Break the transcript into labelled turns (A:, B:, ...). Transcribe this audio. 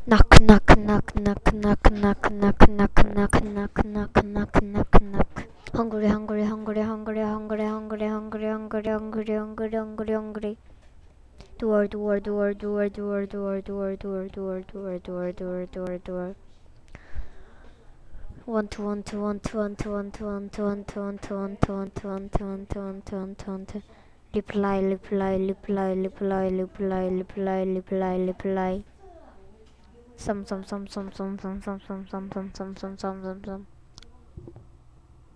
A: Knock, knock, knock, knock, knock, knock, knock, knock, knock, knock, knock, knock, knock, knock. Hungry, hungry, hungry, hungry, hungry, hungry, hungry, hungry, hungry, hungry, hungry, hungry. Door, door, door, door, door, door, door, door, door, door, door, door, door, door. One to one to one to one to one to one to one to one to one to one to one to one to one to one to one to. Reply, reply, reply, reply, reply, reply, reply, reply. Some, some, some, some, some, some, some, some, some, some, some, some, some, some, some.